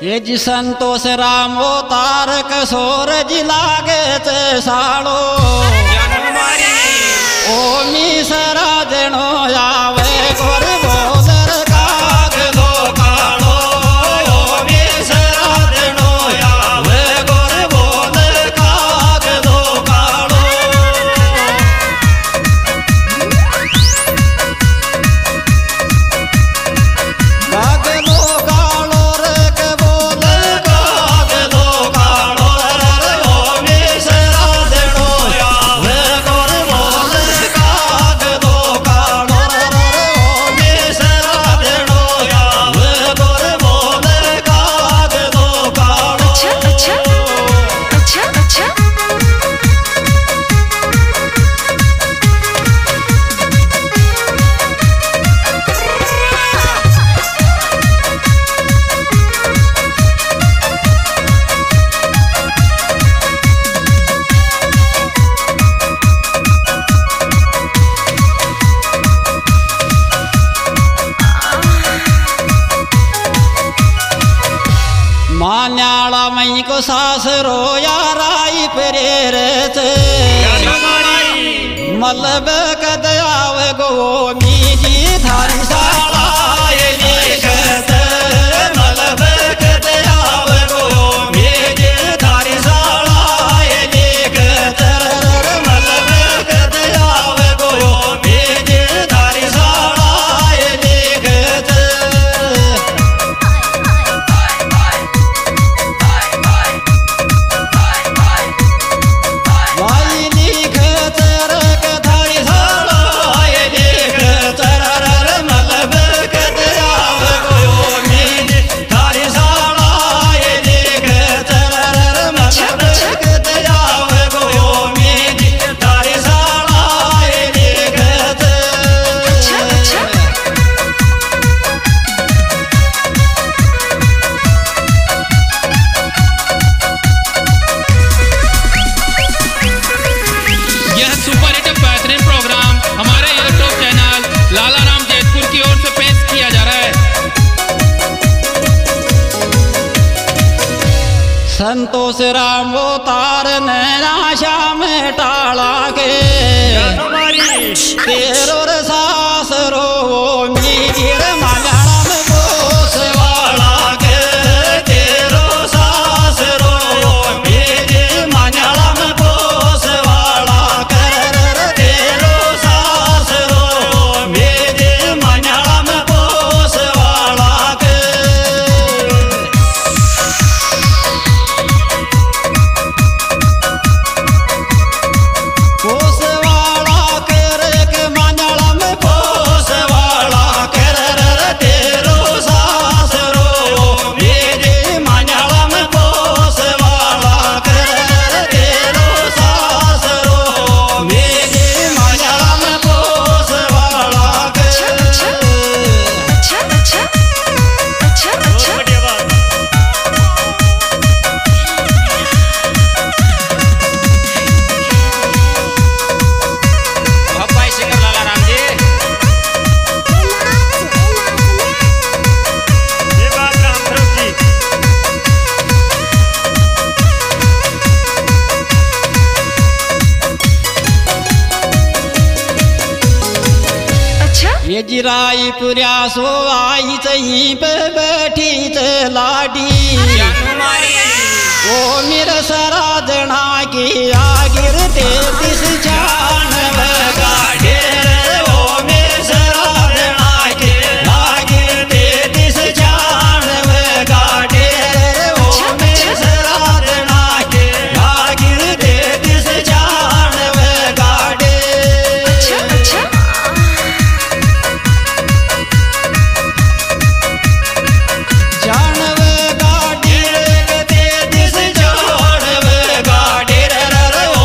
ये जी संतोष राम तारक सूरज लागे ते साड़ो ओ मिसरा जनो आवे गोर बोदर काग दो कालो ओ मिसरा जनो आवे गोर बोदर काग दो कालो काग दो कालो रे के बोदर काग दो कालो रे ओ मिसरा जनो आवे गोर बोदर काग दो कालो रे ओ मिसरा जनो आवे गोर बोदर काग दो कालो अच्छा अच्छा अच्छा अच्छा मान्याला मई को सासरो याराई प्रेरत मलब कदयाव गो मीजी थारी साला ये लिखत मलब कदयाव गो मीजी थारी साला ये लिखत मलब कदयाव गो मीजी थारी साला ये लिखत वाई लिखत रक थारी साला ये लिखत रर मलब कदयाव गो मीजी थारी साला ये लिखत रर मलब कदयाव गो मीजी थारी साला ये लिखत अच्छा अच्छा यह सुपर हिट बेहतरीन प्रोग्राम हमारे यूट्यूब चैनल लाला राम जैतपुर की ओर से पेश किया जा रहा है। संतोष राम तार आशा में टाला के तेरो सासरो मीर मलयालम बोस वाला के तेरो सासरो मीर मलयालम बोस वाला कर तेरो सासरो मीर मलयालम बोस वाला के पोसवाड़ा कर के मलयालम पोसवाड़ा कर तेरो सासरो मेरे मलयालम पोसवाड़ा कर तेरो सासरो मेरे मलयालम पोसवाड़ा कर अच्छा अच्छा अच्छा अच्छा अच्छा ये जिराई पुरिया सो आई चही पे बैठी च लाडी ओ मेरा सरा जना की आगिर तेतीस जान गाड़े ओ मेरे सरा जना की आगिर तेतीस जान गाड़े ओ मेरे सरा जना की आगिर तेतीस जान गाड़े अच्छा अच्छा जानवे गाड़ी रे के तेतीस जानवे गाड़ी रे रे ओ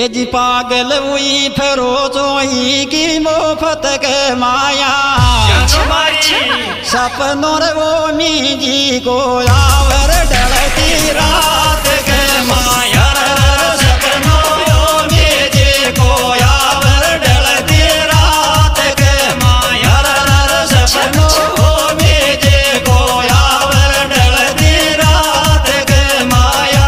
ये जी पागल हुई फिरो चोई की मोफत के माया सपनों रे वो मी जी को आवर डलती रात के माया सपनों वो मी जी को आवर डलती रात के माया सपनों वो मी जी को आवर डलती रात के माया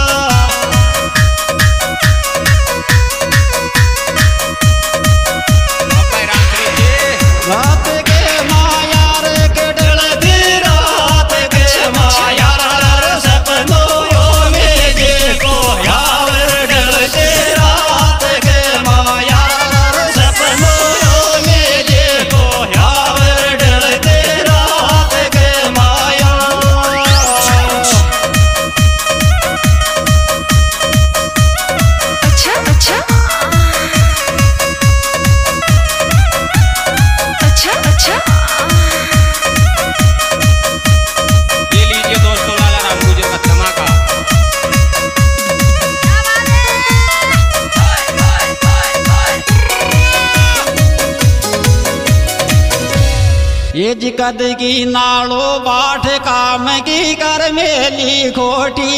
रात के माया रे के डलती रात के माया सपनों यो मेरे को यावर डलती रात के माया सपनों यो मेरे को यावर डलती रात के माया अच्छा अच्छा अच्छा अच्छा ये लीजिए दोस्तों लाला राम गुजर का धमाका। ये जिकद की नालो बाट काम की कर मेली खोटी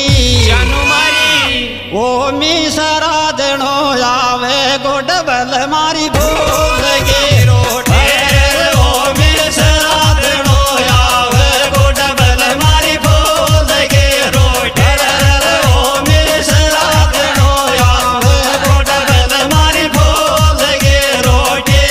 ओ मी सरा जनो आवे गोडबल मारी बोल के रोटे ओ मी सरा जनो आवे गोडबल मारी बोल के रोटे ओ मी सरा जनो आवे गोडबल मारी बोल के रोटे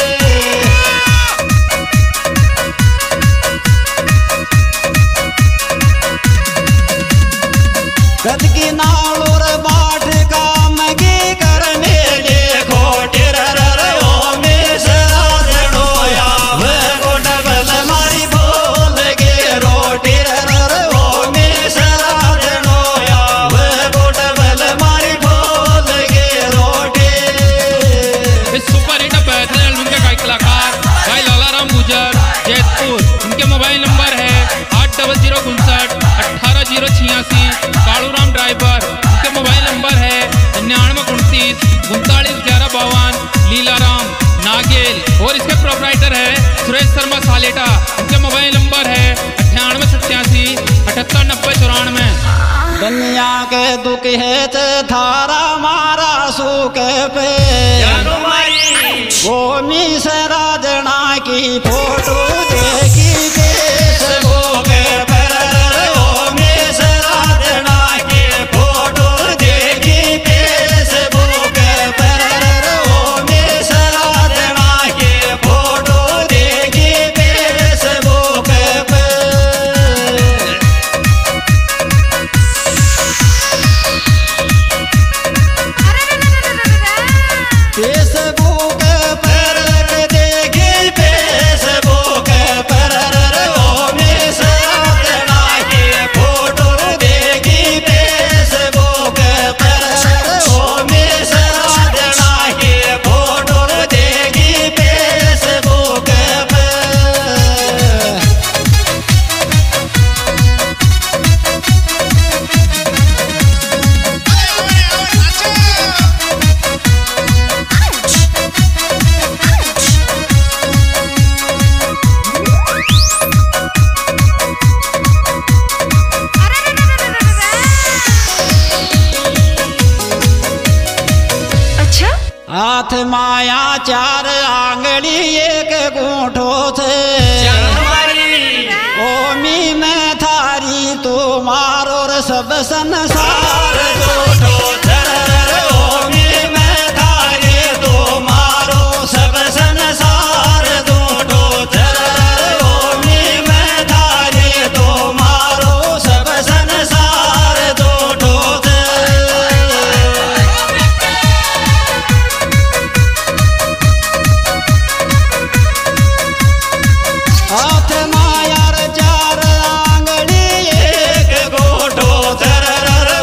कद की नालोर बाट काम की करने ले खोटे ओ में सरा जड़ो याव गोडबल मारी बोल के रोटे ओ में सरा जड़ो याव गोडबल मारी बोल के रोटे इस सुपर हिट बेहतरीन एल्बम के गायक कलाकार भाई लाला राम गुजर जैतपुर। उनके मोबाइल नंबर है 8059180086। कालूराम ड्राइवर उनके मोबाइल नंबर है 9929391152। लीलाराम नागेल और इसके प्रोपराइटर है सुरेश शर्मा सालेटा। उनके मोबाइल नंबर है 9887878994। दुनिया के दुख है ते थारा मारा सुख पे वो मी सरा जना की फोटो देखी फेसबुक पर ओ मी सरा जना की फोटो देखी फेसबुक पर ओ मी सरा जना की फोटो देखी फेसबुक पर फेसबुक पर देखी फेसबुक पर ओ में सरा की फोटो देखी फेसबुक पर ओ में सरा की फोटो देखी फेसबुक पर अच्छा हाथ माया चार आंगली एक गूंठो थे ओ मी मैं थारी तो मारो रे सब संसार जोठो ओ मी मैं थारी तो मारो सब संसार जोठो ओ मी मैं थारी तो मारो सब संसार जोठो हाथ माया चार आंगली एक गोठो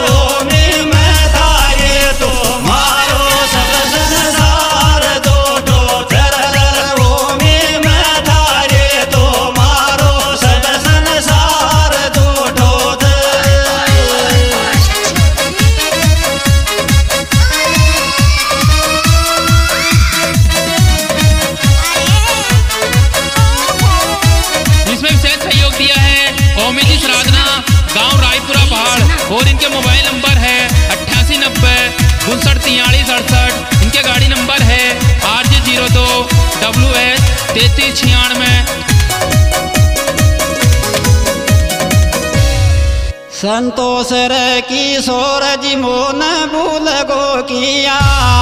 स्वामी जी श्राधना, गांव रायपुरा पहाड़। और इनके मोबाइल नंबर है 8890 594368। इनके गाड़ी नंबर है RJ02 WS 3396। संतोष रे किशोर जी मोन भूल गो किया,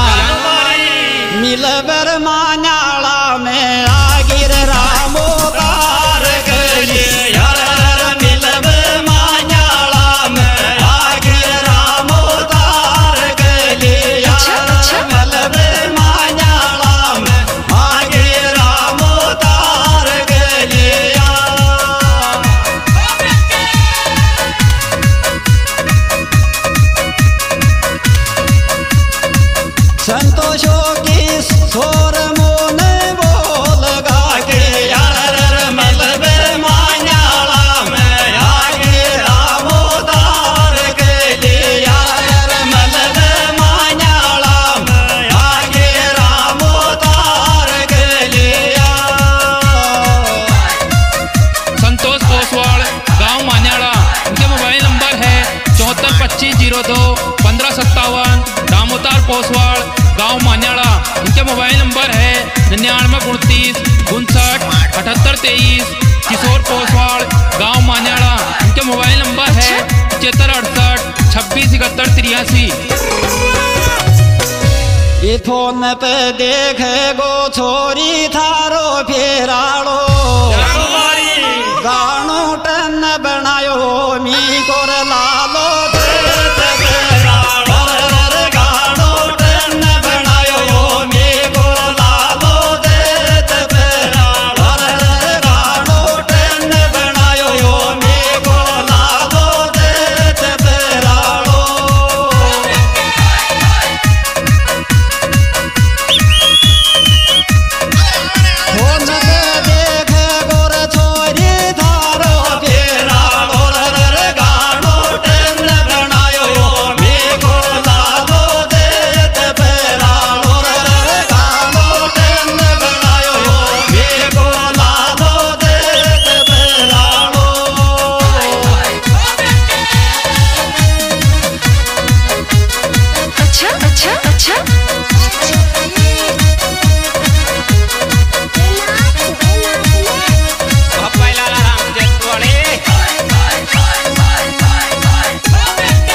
मिलबर मान्याला में आगिर रामो तार गली। मिलबर मान्याला में आगिर रामो तार गली। मिलबर मान्याला में आगिर रामो तार गली। संतोषो की सोर मोन बोल गा के यार मलबे मान्याला में आगे रामो तार गली। यार मलबे मान्याला में आगे रामो तार गली। संतोष पोसवाड़, गांव मान्याला। इनके मोबाइल नंबर है 742502 1557। दामोदर पोसवाड़, गांव मान्याला। इनके मोबाइल नंबर है 9929 59 7823। किशोर पोसवाड़, गांव मान्याला। इनके मोबाइल नंबर है 7568 26 71 83। ये फोन पे देखे गो छोरी थारो फेराड़ो, गानो टन बनायो मी कोर लालो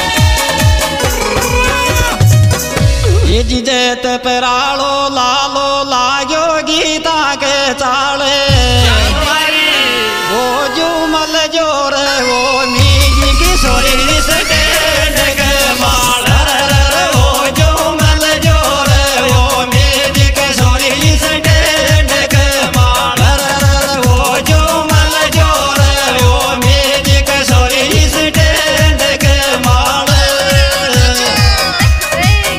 जिजेत परालो लालो